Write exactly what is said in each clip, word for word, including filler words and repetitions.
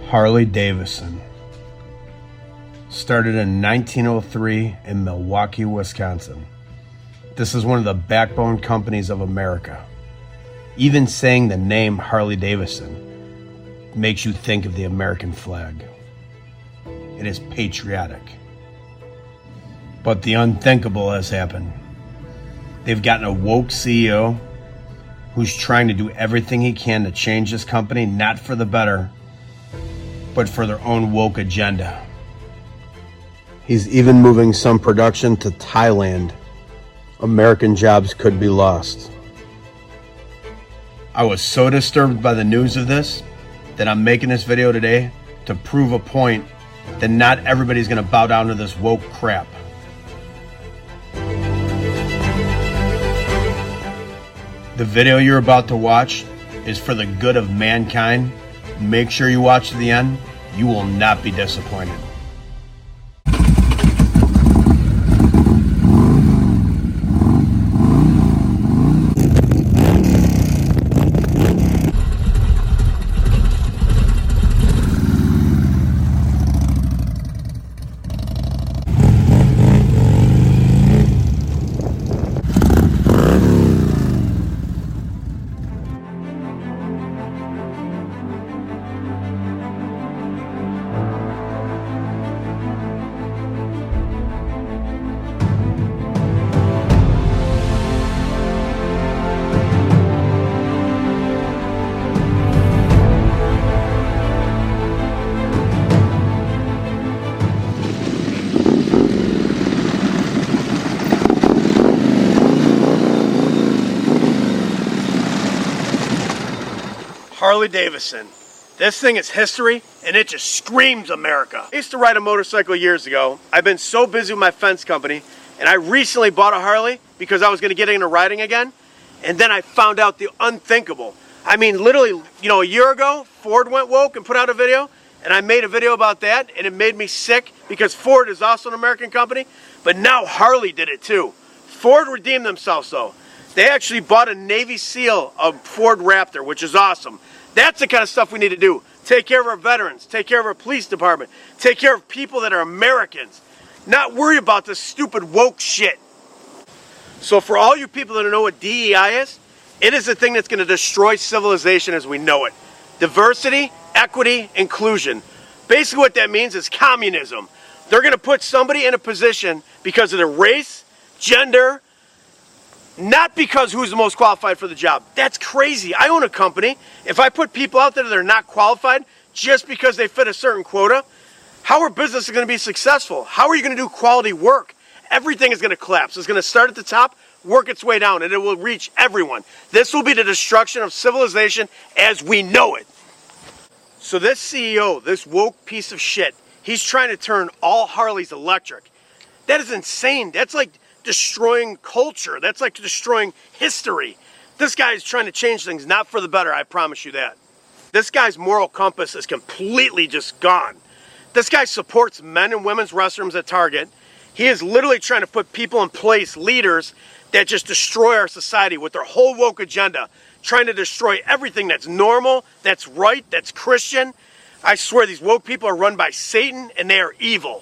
Harley Davidson. Started in nineteen oh three in Milwaukee, Wisconsin. This is one of the backbone companies of America. Even saying the name Harley Davidson makes you think of the American flag. It is patriotic. But the unthinkable has happened. They've gotten a woke C E O who's trying to do everything he can to change this company, not for the better, but for their own woke agenda. He's even moving some production to Thailand. American jobs could be lost. I was so disturbed by the news of this that I'm making this video today to prove a point that not everybody's going to bow down to this woke crap. The video you're about to watch is for the good of mankind. Make sure you watch to the end. You will not be disappointed. Harley Davidson. This thing is history, and it just screams America. I used to ride a motorcycle years ago. I've been so busy with my fence company, and I recently bought a Harley because I was going to get into riding again, and then I found out the unthinkable. I mean, literally, you know, a year ago, Ford went woke and put out a video, and I made a video about that, and it made me sick because Ford is also an American company, but now Harley did it too. Ford redeemed themselves, though. They actually bought a Navy SEAL, a Ford Raptor, which is awesome. That's the kind of stuff we need to do. Take care of our veterans. Take care of our police department. Take care of people that are Americans. Not worry about this stupid woke shit. So for all you people that don't know what D E I is, it is the thing that's going to destroy civilization as we know it. Diversity, equity, inclusion. Basically what that means is communism. They're going to put somebody in a position because of their race, gender, not because who's the most qualified for the job. That's crazy. I own a company. If I put people out there that are not qualified just because they fit a certain quota, how are businesses going to be successful? How are you going to do quality work? Everything is going to collapse. It's going to start at the top, work its way down, and it will reach everyone. This will be the destruction of civilization as we know it. So this C E O, this woke piece of shit, he's trying to turn all Harleys electric. That is insane. That's like destroying culture. That's like destroying history. This guy is trying to change things, not for the better, I promise you that. This guy's moral compass is completely just gone. This guy supports men and women's restrooms at Target. He is literally trying to put people in place, leaders, that just destroy our society with their whole woke agenda, trying to destroy everything that's normal, that's right, that's Christian. I swear these woke people are run by Satan and they are evil.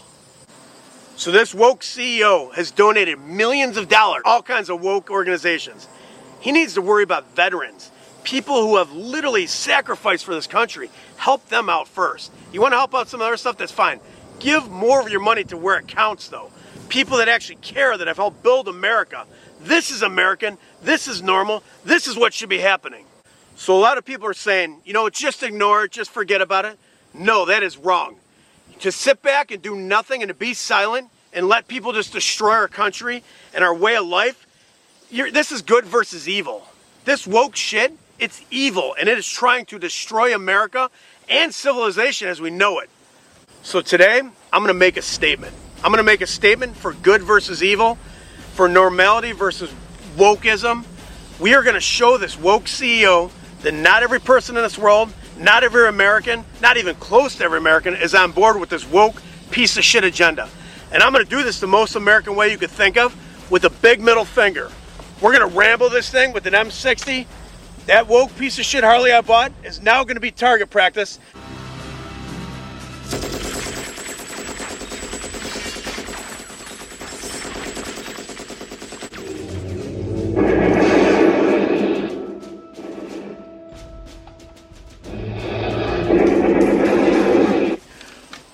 So this woke C E O has donated millions of dollars, all kinds of woke organizations. He needs to worry about veterans, people who have literally sacrificed for this country. Help them out first. You want to help out some other stuff? That's fine. Give more of your money to where it counts, though. People that actually care, that have helped build America. This is American. This is normal. This is what should be happening. So a lot of people are saying, you know, just ignore it, just forget about it. No, that is wrong. To sit back and do nothing and to be silent and let people just destroy our country and our way of life, you're, this is good versus evil. This woke shit, it's evil, and it is trying to destroy America and civilization as we know it. So today, I'm going to make a statement. I'm going to make a statement for good versus evil, for normality versus wokeism. We are going to show this woke C E O that not every person in this world, not every American, not even close to every American is on board with this woke piece of shit agenda. And I'm going to do this the most American way you could think of, with a big middle finger. We're going to ramble this thing with an M sixty. That woke piece of shit Harley I bought is now going to be target practice.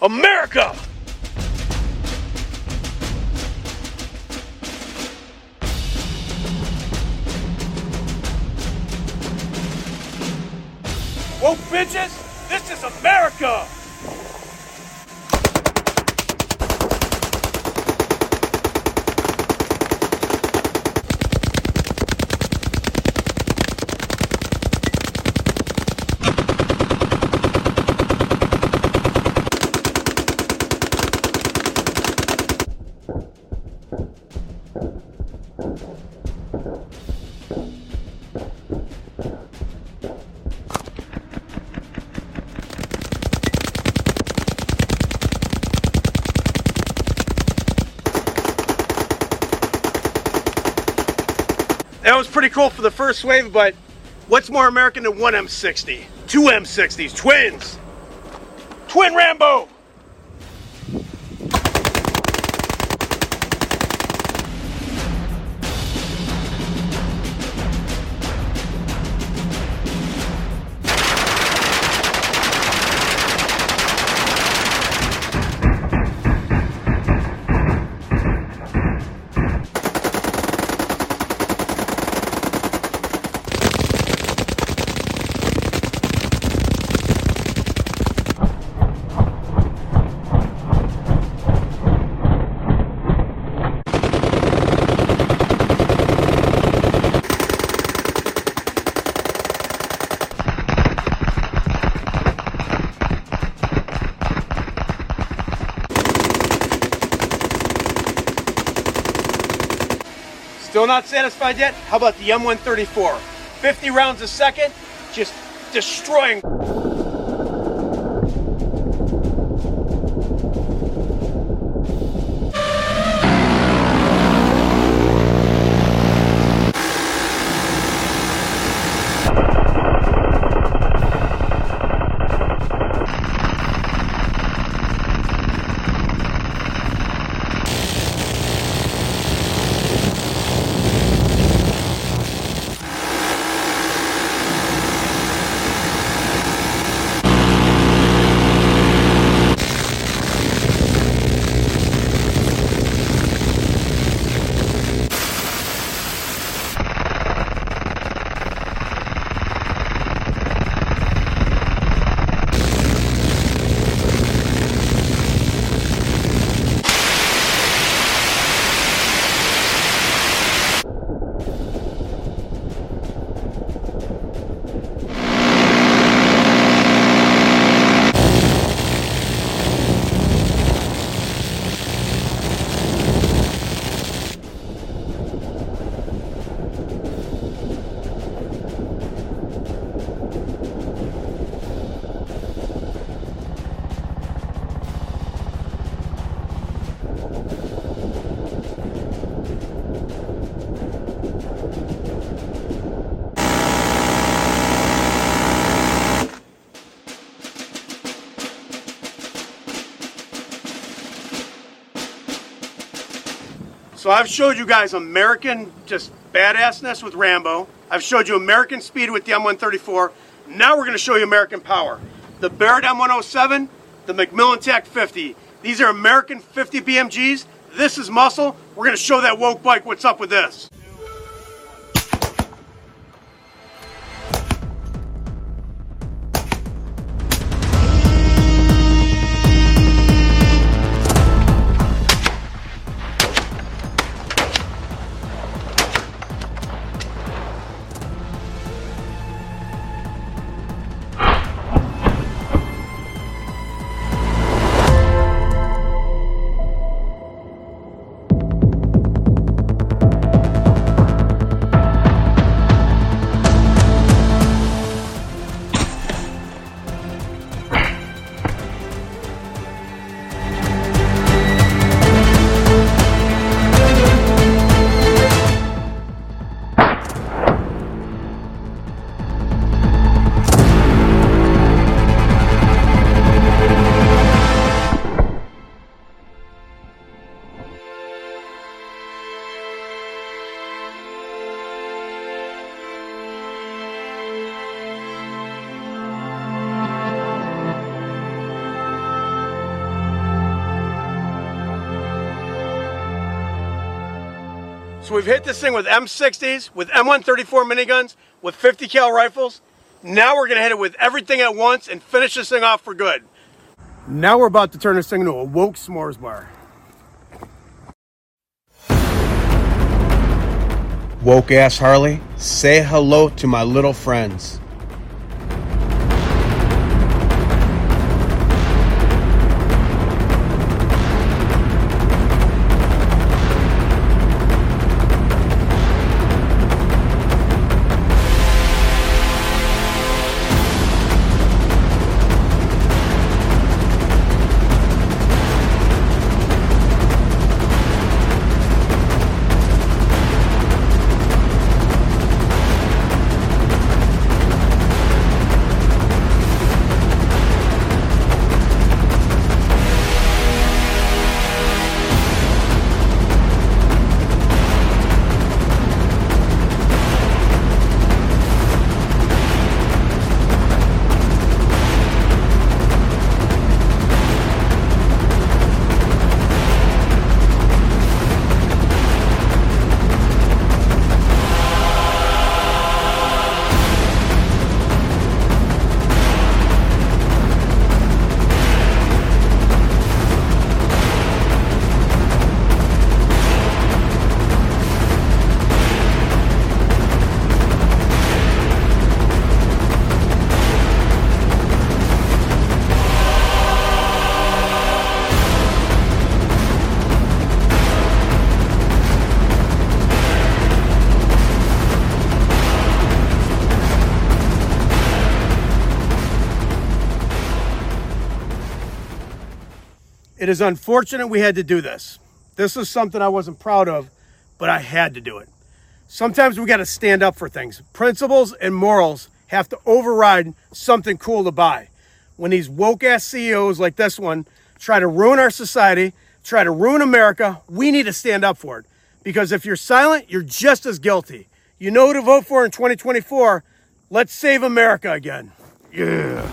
America! Whoa, bitches! This is America! That was pretty cool for the first wave, but what's more American than one M sixty? Two M sixties, twins! Twin Rambo! Still not satisfied yet? How about the M one thirty-four? fifty rounds a second, just destroying. So I've showed you guys American just badassness with Rambo. I've showed you American speed with the M one thirty-four. Now we're going to show you American power. The Barrett M one oh seven, the McMillan Tac fifty. These are American fifty B M Gs. This is muscle. We're going to show that woke bike what's up with this. So we've hit this thing with M sixties, with M one thirty-four miniguns, with fifty cal rifles. Now we're gonna hit it with everything at once and finish this thing off for good. Now we're about to turn this thing into a woke s'mores bar. Woke ass Harley, say hello to my little friends. It is unfortunate we had to do this. This is something I wasn't proud of, but I had to do it. Sometimes we got to stand up for things. Principles and morals have to override something cool to buy. When these woke-ass C E Os like this one try to ruin our society, try to ruin America, we need to stand up for it. Because if you're silent, you're just as guilty. You know who to vote for in twenty twenty-four. Let's save America again. Yeah.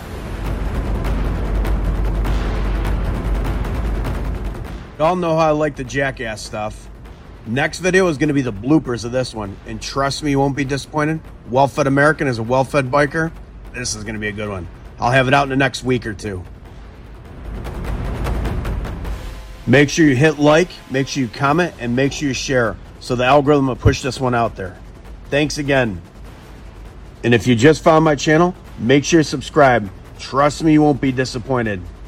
Y'all know how I like the jackass stuff. Next video is going to be the bloopers of this one. And trust me, you won't be disappointed. Well-fed American is a well-fed biker. This is going to be a good one. I'll have it out in the next week or two. Make sure you hit like, make sure you comment, and make sure you share so the algorithm will push this one out there. Thanks again. And if you just found my channel, make sure you subscribe. Trust me, you won't be disappointed.